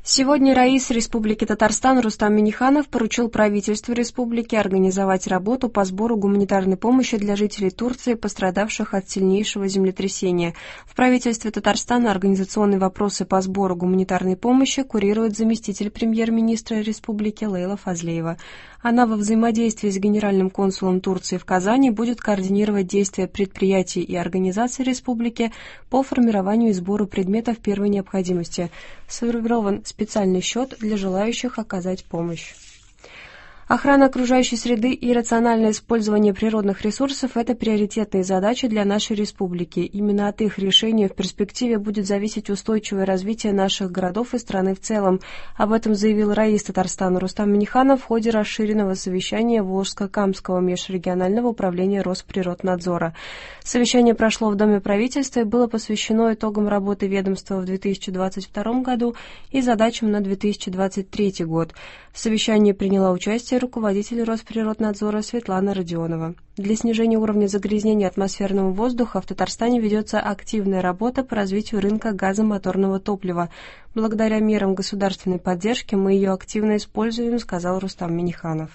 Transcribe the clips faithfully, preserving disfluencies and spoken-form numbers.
Сегодня Раис Республики Татарстан Рустам Минниханов поручил правительству республики организовать работу по сбору гуманитарной помощи для жителей Турции, пострадавших от сильнейшего землетрясения. В правительстве Татарстана организационные вопросы по сбору гуманитарной помощи курирует заместитель премьер-министра республики Лейла Фазлеева. Она во взаимодействии с генеральным консулом Турции в Казани будет координировать действия предприятий и организаций республики по формированию и сбору предметов первой необходимости. Сформирован специальный счет для желающих оказать помощь. Охрана окружающей среды и рациональное использование природных ресурсов – это приоритетные задачи для нашей республики. Именно от их решения в перспективе будет зависеть устойчивое развитие наших городов и страны в целом. Об этом заявил Раис Татарстана Рустам Минниханов в ходе расширенного совещания Волжско-Камского межрегионального управления Росприроднадзора. Совещание прошло в Доме правительства и было посвящено итогам работы ведомства в две тысячи двадцать втором году и задачам на две тысячи двадцать третий год. В совещании приняла участие руководитель Росприроднадзора Светлана Родионова. Для снижения уровня загрязнения атмосферного воздуха в Татарстане ведется активная работа по развитию рынка газомоторного топлива. Благодаря мерам государственной поддержки мы ее активно используем, сказал Рустам Минниханов.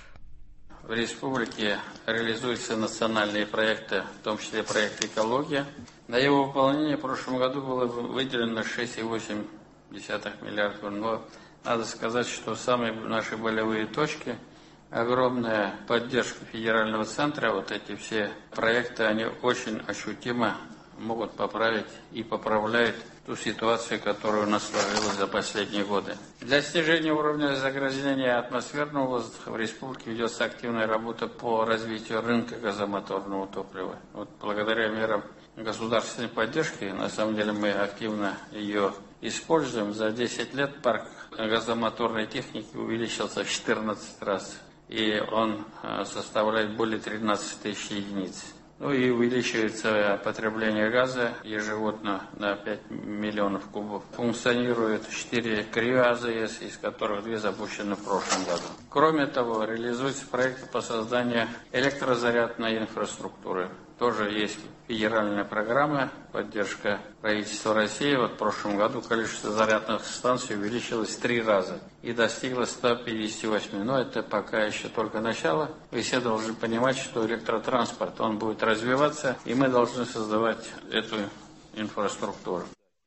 В республике реализуются национальные проекты, в том числе проект «Экология». На его выполнение в прошлом году было выделено шесть целых восемь десятых миллиарда. Но надо сказать, что самые наши болевые точки, огромная поддержка федерального центра, вот эти все проекты, они очень ощутимо могут поправить и поправляют ту ситуацию, которая у нас сложилась за последние годы. Для снижения уровня загрязнения атмосферного воздуха в республике ведется активная работа по развитию рынка газомоторного топлива. Вот благодаря мерам государственной поддержки, на самом деле мы активно ее используем. За десять лет парк газомоторной техники увеличился в четырнадцать раз, и он составляет более тринадцати тысяч единиц. Ну и увеличивается потребление газа ежегодно на пять миллионов кубов. Функционирует четыре крио АЗС, из которых две запущены в прошлом году. Кроме того, реализуются проекты по созданию электрозарядной инфраструктуры. Тоже есть федеральная программа, поддержка правительства России. Вот в прошлом году количество зарядных станций увеличилось в три раза и достигло ста пятидесяти восьми. Но это пока еще только начало. Вы все должны понимать, что электротранспорт, он будет развиваться, и мы должны создавать эту инфраструктуру.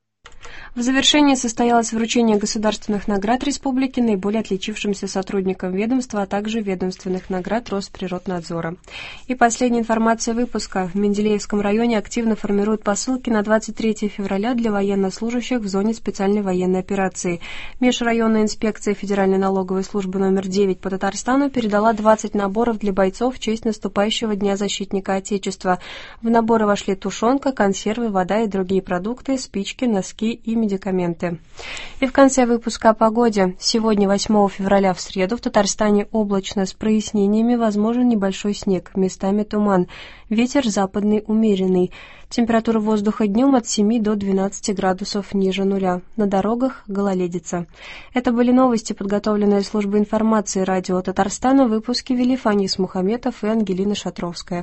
В завершении состоялось вручение государственных наград республики наиболее отличившимся сотрудникам ведомства, а также ведомственных наград Росприроднадзора. И последняя информация выпуска. В Менделеевском районе активно формируют посылки на двадцать третье февраля для военнослужащих в зоне специальной военной операции. Межрайонная инспекция Федеральной налоговой службы номер девять по Татарстану передала двадцать наборов для бойцов в честь наступающего Дня защитника Отечества. В наборы вошли тушенка, консервы, вода и другие продукты, спички, носки и медикаменты. И в конце выпуска о погоде. Сегодня, восьмого февраля, в среду, в Татарстане облачно с прояснениями, возможен небольшой снег, местами туман. Ветер западный умеренный. Температура воздуха днем от семи до двенадцати градусов ниже нуля. На дорогах гололедица. Это были новости, подготовленные службой информации радио Татарстана. Выпуски вели Фанис Мухаметов и Ангелина Шатровская.